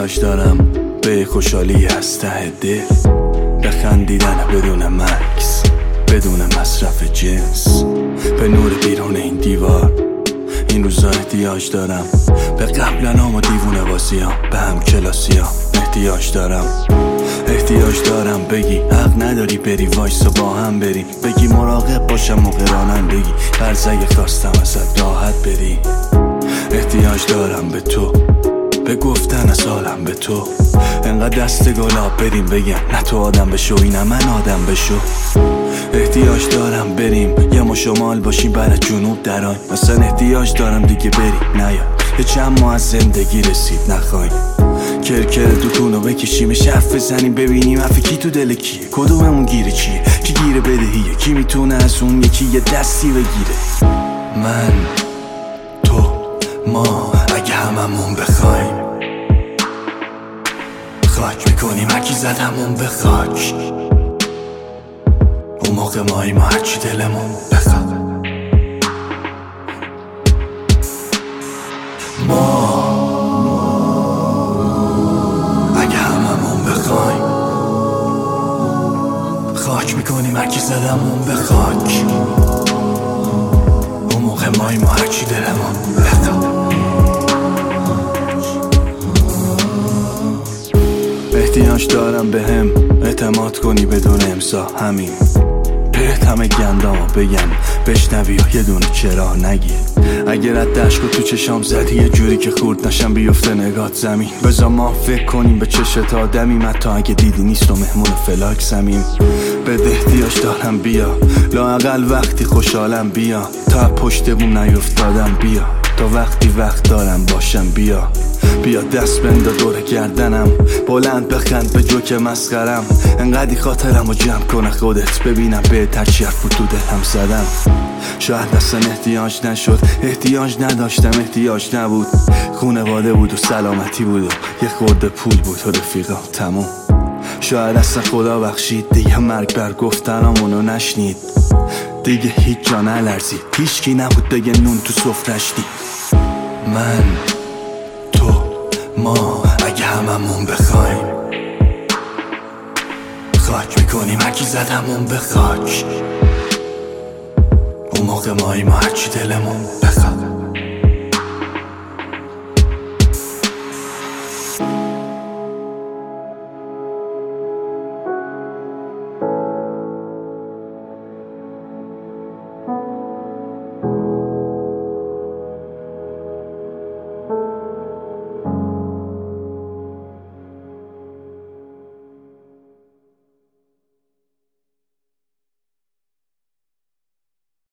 احتیاج دارم به خوشحالی از ته دل، به خندیدن بدون مکس، بدون مصرف جنس، به نور بیرون این دیوار. این روزا احتیاج دارم به قبلنام و دیوونه بازیام، به هم کلاسیام احتیاج دارم بگی حق نداری بری، وایسا با هم بریم، بگی مراقب باشم موقع رانندگی، قرض اگه خواستم ازت راحت بری. احتیاج دارم به تو، به گفتن از حالم به تو، انقدر دست گلاب بریم بگم نه تو آدم بشو اینم من آدم بشو. احتیاج دارم بریم یه ما شمال باشیم برای جنوب دران، مثلا احتیاج دارم دیگه بری نیا، یه چند ماه از زندگی رسید نخوایم کرکر دوتونو بکشیم، حرف بزنیم ببینیم حرف کی تو دل کیه، کدوممون گیره چیه، کی گیره بدهیه، کی میتونه از اون یکی یه دستی بگیره. من تو ما اگه هممون بخوایم خاک میکنیم هرکی زد همون به خاک، اون موقع مایی ما هرچی دلمون بخواد. ما اگه هممون بخوایم خاک میکنیم هرکی زد همون به خاک، اون موقع مایی ما هرچی دلمون بخواد. احتیاج دارم به هم اعتماد کنی بدون امضا، همین بهت همه گندامو بگم بشنوی و یه دونه چرا نگی. اگر رد عشقو تو چشام زدی یه جوری که خورد نشم بیفته نگات زمین، بذار ما فکر کنیم به چشت آدمیم، حتی اگه دیدی نیست و مهمون فلاک زمین. بده احتیاج دارم بیا لااقل وقتی خوشحالم بیا، تا پشت بوم نیفتادم بیا، تا وقتی وقت دارم باشم بیا دست بنده دور گردنم، بلند بخند به جوک مسخرم، انقدی خاطرم رو جمع کنه خودت ببینم بهت هرچی حرف تو دلم زدم. شاید اصلا احتیاج نشد، احتیاج نداشتم، احتیاج نبود، خونواده بود و سلامتی بود و یه خورده پول بود و رفیقا تموم. شاید اصلا خدا بخشید دیگه مرگ بر گفتنامونو نشنید، دیگه هیچ جا نلرزید، هیچکی نبود بگه نون تو سفرش دید. من تو ما اگه هممون بخوایم خاک میکنیم هرکی زد همون به خاک، اون موقع مایی ما هرچی دلمون بخواد.